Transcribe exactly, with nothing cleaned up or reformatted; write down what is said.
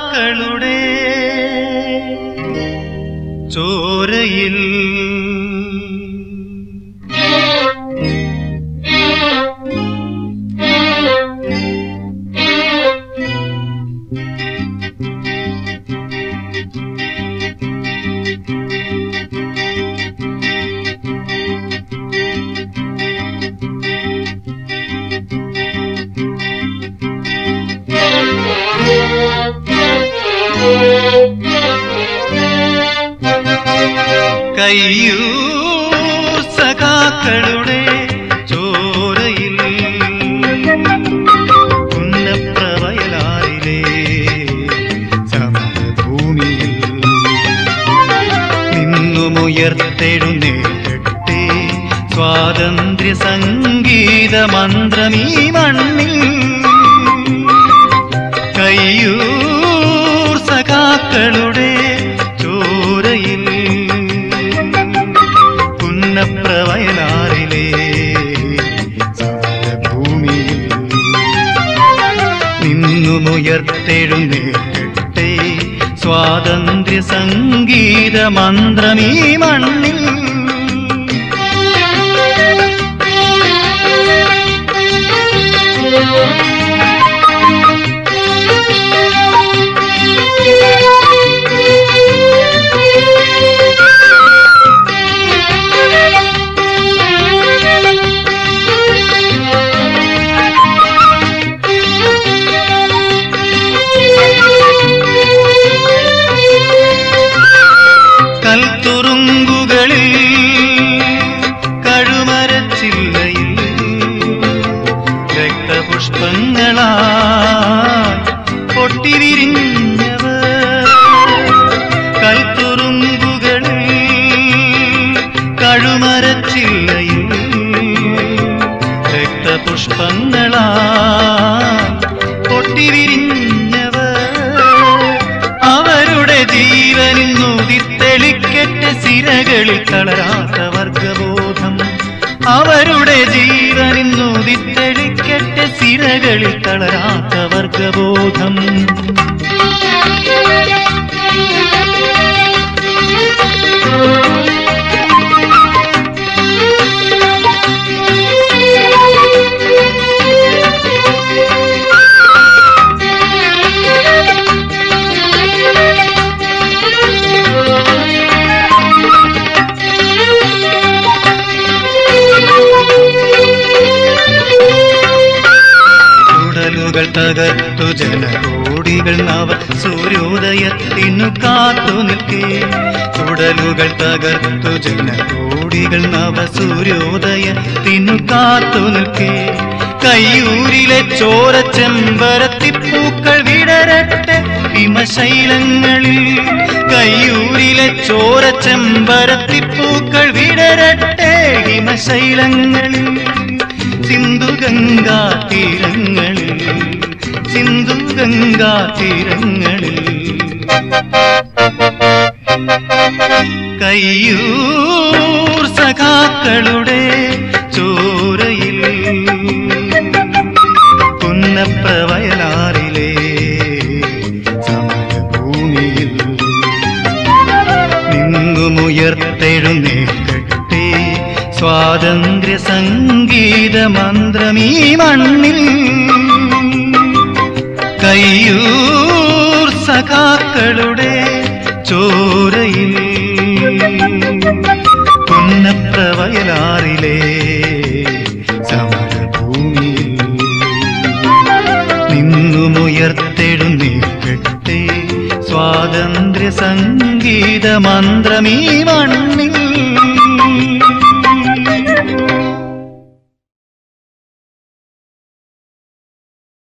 സഖാക്കളുടെ ചോരയിൽ കയ്യൂർ സഖാക്കളുടെ ചോരയിൽ പുന്നപ്രവയലാറിലെ സമരഭൂമിയിൽ നിന്നുമുയർത്തെഴുന്നേൽക്കട്ടെ സ്വാതന്ത്ര്യ സംഗീത മന്ത്രമീ മണ്ണിൽ. കയ്യൂർ സഖാക്കളുടെ ചോരയിൽ പുന്നപ്രവയലാറിലെ സമരഭൂമിയിൽ നിന്നുമുയർത്തെഴുന്നേൽക്കട്ടെ സ്വാതന്ത്ര്യ സംഗീത മന്ത്രമീ മണ്ണിൽ. കൽത്തുറുങ്കുകളിൽ കഴുമരച്ചില്ലയിൽ രക്തപുഷ്പങ്ങളായി പൊട്ടിവിരിഞ്ഞവർ. കൽത്തുറുങ്കുകളിൽ കഴുമരച്ചില്ലയിൽ രക്തപുഷ്പങ്ങളായി പൊട്ടിവിരിഞ്ഞവർ. അവരുടെ ജീവനിൽ തെളിക്കട്ടെ സിരകളിൽ തളരാത്ത വർഗബോധം. അവരുടെ ജീവനിൽ തെളിക്കട്ടെ സിരകളിൽ തളരാത്ത വർഗബോധം. തകർത്തു ജനകോടികൾ നവ സൂര്യോദയത്തിനു കാത്തു നിൽക്കേ. ചുടലുകൾ തകർത്തു ജനകോടികൾ നവ സൂര്യോദയത്തിനു കാത്തു നിൽക്കേ. കയ്യൂരിലെ ചോര ചെമ്പരത്തിപ്പൂക്കൾ വിടരട്ടെ ഹിമശൈലങ്ങളിൽ. കയ്യൂരിലെ ചോര ചെമ്പരത്തിപ്പൂക്കൾ വിടരട്ടെ ഹിമശൈലങ്ങളിൽ. സിന്ധു ഗംഗാ തീരങ്ങളിൽ സിന്ധു ഗംഗാ തീരങ്ങളിൽ. കയ്യൂർ സഖാക്കളുടെ ചോരയിൽ പുന്നപ്രവയലാറിലെ സമരഭൂമിയിൽ നിന്നുമുയർത്തെഴുന്നേൽക്കട്ടെ സ്വാതന്ത്ര്യ സംഗീത മന്ത്രമീ മണ്ണിൽ. കയ്യൂർ സഖാക്കളുടെ ചോരയിൽ പുന്നപ്രവയലാറിലെ സമരഭൂമിയിൽ നിന്നുമുയർത്തെഴുന്നേൽക്കട്ടെ സ്വാതന്ത്ര്യ സംഗീത മന്ത്രമീ മണ്ണിൽ.